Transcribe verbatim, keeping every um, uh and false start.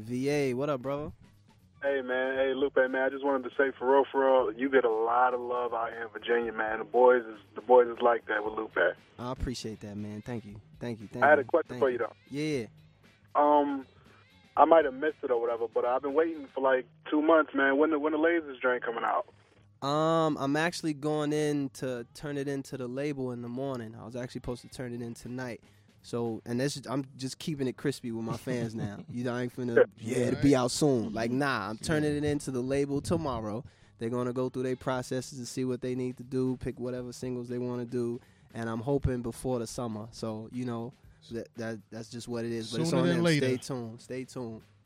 V A, what up, brother? Hey, man. Hey, Lupe, man. I just wanted to say, for real, for real, you get a lot of love out here in Virginia, man. The boys is the boys is like that with Lupe. I appreciate that, man. Thank you. Thank you. Thank I had you. a question Thank for you, though. Yeah. Um, I might have missed it or whatever, but I've been waiting for like two months, man. When the when the Lasers joint coming out? Um, I'm actually going in to turn it into the label in the morning. I was actually supposed to turn it in tonight. So, and this, I'm just keeping it crispy with my fans now. You know, I ain't finna, yeah, it'll be out soon. Like, nah, I'm turning it into the label tomorrow. They're going to go through their processes and see what they need to do, pick whatever singles they want to do, and I'm hoping before the summer. So, you know, that, that that's just what it is. But it's Sooner on than them. later. Stay tuned. Stay tuned.